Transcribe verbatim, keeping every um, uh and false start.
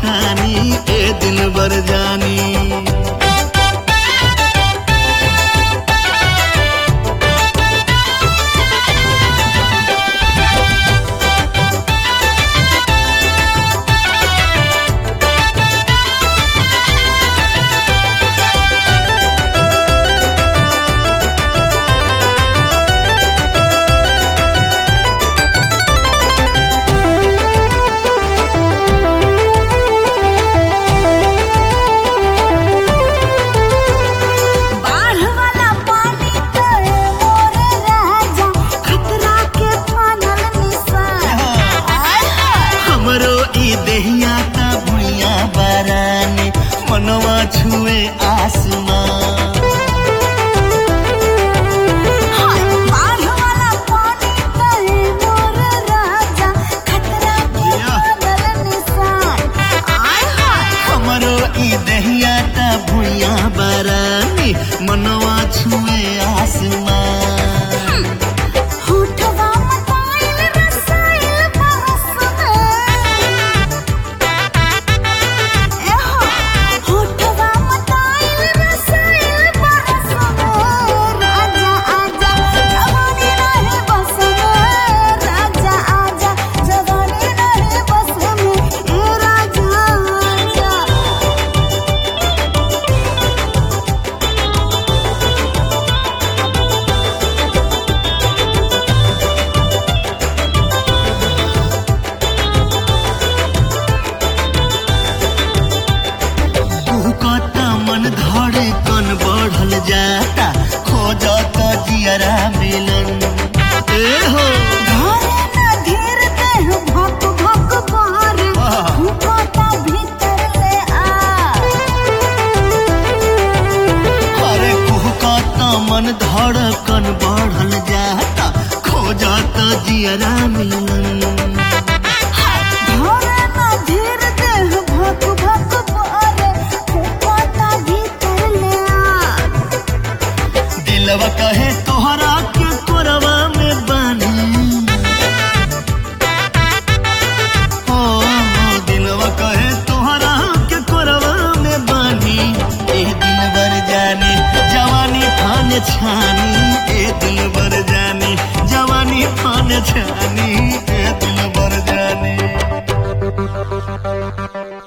छानी ए दिल बर जानी। देहिया का भुइया बारानी मनवा छुए आसमान। बाढ़ वाला पानी करे मोर राजा खतरा के बादल निशान। आय हाय हमरो ई देहिया का भुइया बारानी मनवा छुए आसमान। मन धड़े कन बढ़ल जाता खोजत जियरा मिलन। ए हो घरे ना धीर देह भक भक बारे फुकता भीतर ले आ। अरे कुहकत मन धड़कन बढ़ल जाता खोजत जियरा मिलन। घरे ना धीर देह भक भक बारे फुकता भीतर ले आ। दिलवा कहे तोहरा के कोरवा में बानी। ओ दिलवा कहे तोहरा के कोरवा में बानी ए दिल बर जाने जवानी फान छानी ए दिल बर जाने जवानी फान छानी।